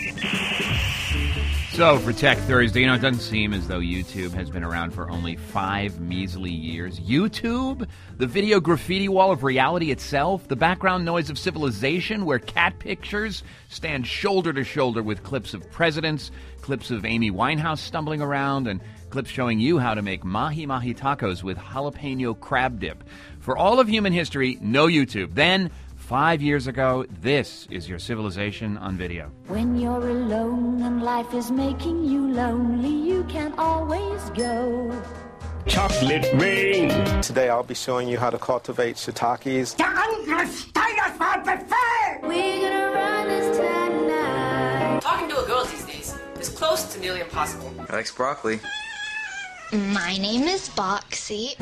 So, for Tech Thursday, it doesn't seem as though YouTube has been around for only 5 measly years. YouTube? The video graffiti wall of reality itself? The background noise of civilization where cat pictures stand shoulder to shoulder with clips of presidents, clips of Amy Winehouse stumbling around, and clips showing you how to make mahi-mahi tacos with jalapeno crab dip. For all of human history, no YouTube. Then, 5 years ago, this is your civilization on video. When you're alone and life is making you lonely, you can always go. Chocolate Rain. Today I'll be showing you how to cultivate shiitakes. Der Angriff Steigers war Befehl! We're gonna run this tonight. Talking to a girl these days is close to nearly impossible. I like broccoli. My name is Boxy.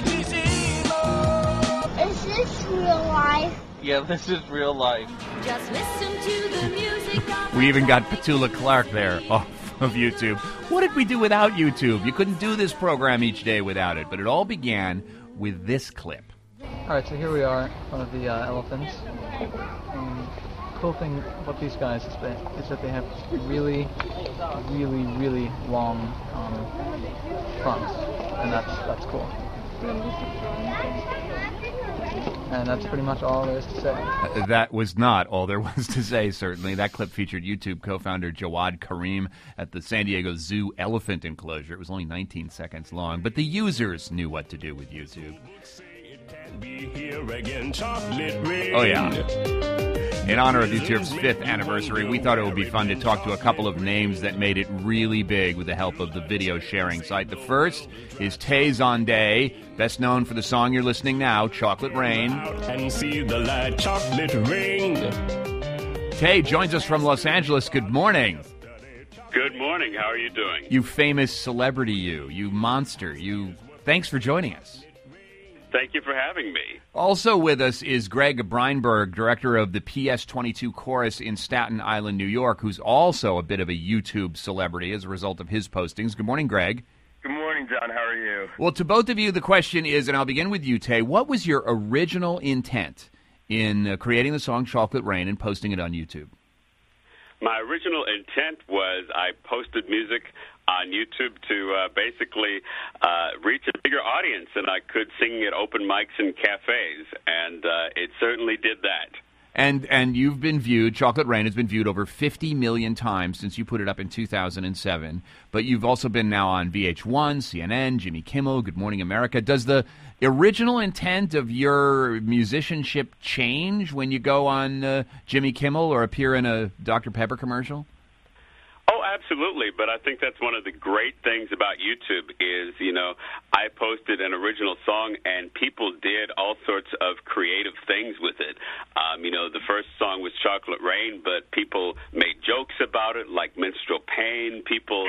Is this real life? Yeah, this is real life. Just listen to the music. We even got Petula Clark there off of YouTube. What did we do without YouTube? You couldn't do this program each day without it. But it all began with this clip. All right, so here we are in front of the elephants. And the cool thing about these guys is that they have really, really, really long fronts, and that's cool. And that's pretty much all there is to say. That was not all there was to say, certainly. That clip featured YouTube co-founder Jawad Karim at the San Diego Zoo elephant enclosure. It was only 19 seconds long, but the users knew what to do with YouTube. Oh, yeah. In honor of YouTube's 5th anniversary, we thought it would be fun to talk to a couple of names that made it really big with the help of the video sharing site. The first is Tay Zonday, best known for the song you're listening now, Chocolate Rain. And see the light, chocolate rain. Tay joins us from Los Angeles. Good morning. Good morning. How are you doing? You famous celebrity, you monster. Thanks for joining us. Thank you for having me. Also with us is Greg Breinberg, director of the PS22 Chorus in Staten Island, New York, who's also a bit of a YouTube celebrity as a result of his postings. Good morning, Greg. Good morning, John. How are you? Well, to both of you, the question is, and I'll begin with you, Tay, what was your original intent in creating the song Chocolate Rain and posting it on YouTube? My original intent was I posted music on YouTube to basically reach a bigger audience, and I could sing at open mics and cafes, and it certainly did that. And you've been viewed, Chocolate Rain has been viewed over 50 million times since you put it up in 2007, but you've also been now on VH1, CNN, Jimmy Kimmel, Good Morning America. Does the original intent of your musicianship change when you go on Jimmy Kimmel or appear in a Dr. Pepper commercial? Oh, absolutely, but I think that's one of the great things about YouTube is, I posted an original song and people did all sorts of creative things with it. The first song was Chocolate Rain, but people made jokes about it, like Minstrel Pain. People,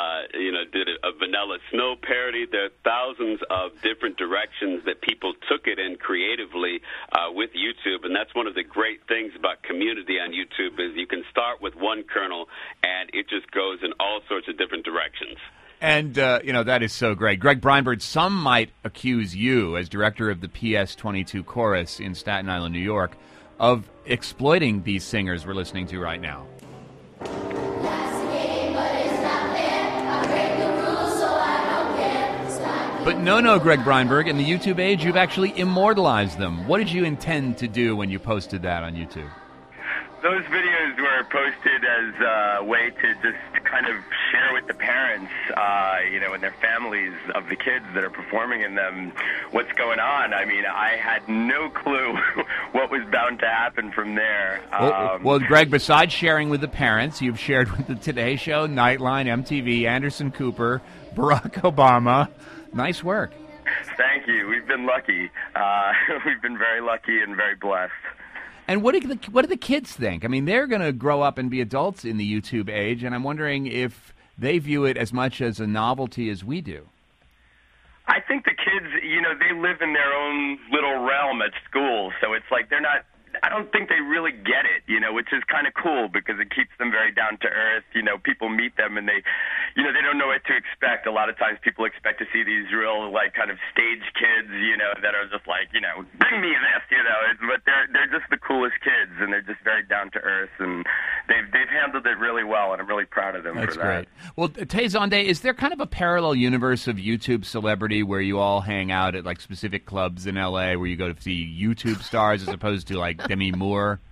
did a Vanilla Snow parody. There are thousands of different directions that people took it in creatively with YouTube, and that's one of the great things about community on YouTube is you can start with one kernel and it just goes in all sorts of different directions. And, that is so great. Greg Breinberg, some might accuse you, as director of the PS22 Chorus in Staten Island, New York, of exploiting these singers we're listening to right now. But no, Greg Breinberg, in the YouTube age, you've actually immortalized them. What did you intend to do when you posted that on YouTube? Those videos were posted as a way to just kind of share with the parents, and their families of the kids that are performing in them what's going on. I mean, I had no clue what was bound to happen from there. Well, Greg, besides sharing with the parents, you've shared with the Today Show, Nightline, MTV, Anderson Cooper, Barack Obama. Nice work. Thank you. We've been lucky. We've been very lucky and very blessed. And what do the kids think? I mean, they're going to grow up and be adults in the YouTube age, and I'm wondering if they view it as much as a novelty as we do. I think the kids, they live in their own little realm at school, so it's like I don't think they really get it, which is kind of cool because it keeps them very down to earth. People meet them and they don't know what to expect. A lot of times people expect to see these real, kind of stage kids, that are just bring me this, but they're just the coolest kids and they're just very down to earth and they've handled it really well, and I'm really proud of them That's for that. great. Well, Tay Zonday, is there kind of a parallel universe of YouTube celebrity where you all hang out at like specific clubs in LA where you go to see YouTube stars as opposed to like Demi Moore?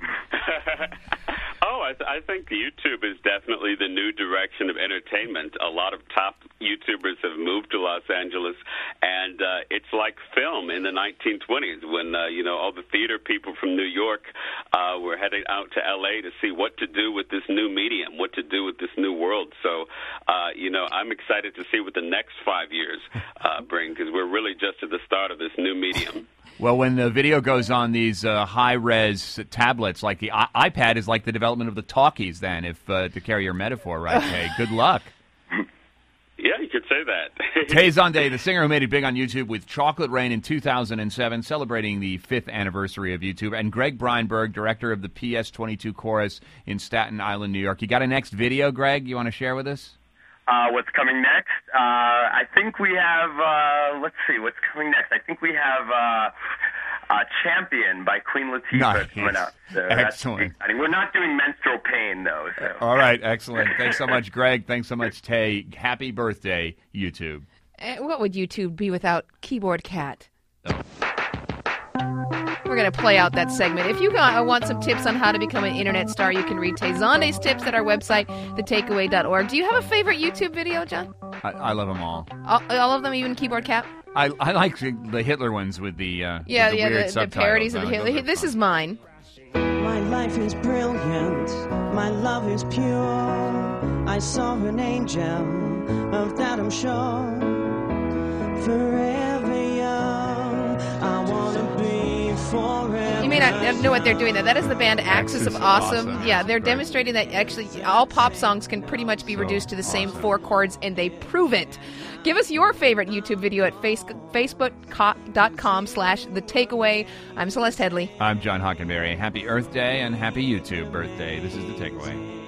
I think YouTube is definitely the new direction of entertainment. A lot of top YouTubers have moved to Los Angeles, and it's like film in the 1920s when, all the theater people from New York were heading out to L.A. to see what to do with this new medium, what to do with this new world. So, I'm excited to see what the next 5 years bring, because we're really just at the start of this new medium. Well, when the video goes on these high-res tablets, like the iPad is like the development of the talkies then, if to carry your metaphor right, Tay. Good luck. Yeah, you could say that. Tay Zonday, the singer who made it big on YouTube with Chocolate Rain in 2007, celebrating the 5th anniversary of YouTube, and Greg Breinberg, director of the PS22 Chorus in Staten Island, New York. You got a next video, Greg, you want to share with us? What's coming next? I think we have, let's see, what's coming next? I think we have Champion by Queen Latifah coming out. So excellent. We're not doing Menstrual Pain, though. So. All right, excellent. Thanks so much, Greg. Thanks so much, Tay. Happy birthday, YouTube. What would YouTube be without Keyboard Cat? Oh. We're going to play out that segment. If you want some tips on how to become an internet star, you can read Tay Zonday's tips at our website, thetakeaway.org. Do you have a favorite YouTube video, John? I love them all. All of them, even Keyboard Cat? I like the Hitler ones with the weird the parodies of the Hitler. This is mine. My life is brilliant. My love is pure. I saw an angel, of that I'm sure. Forever young, I want to be forever. You may not know what they're doing there. That is the band Axis of Awesome. Yeah, they're demonstrating that actually all pop songs can pretty much be reduced to the same 4 chords, and they prove it. Give us your favorite YouTube video at facebook.com/thetakeaway. I'm Celeste Headley. I'm John Hockenberry. Happy Earth Day and happy YouTube birthday. This is The Takeaway.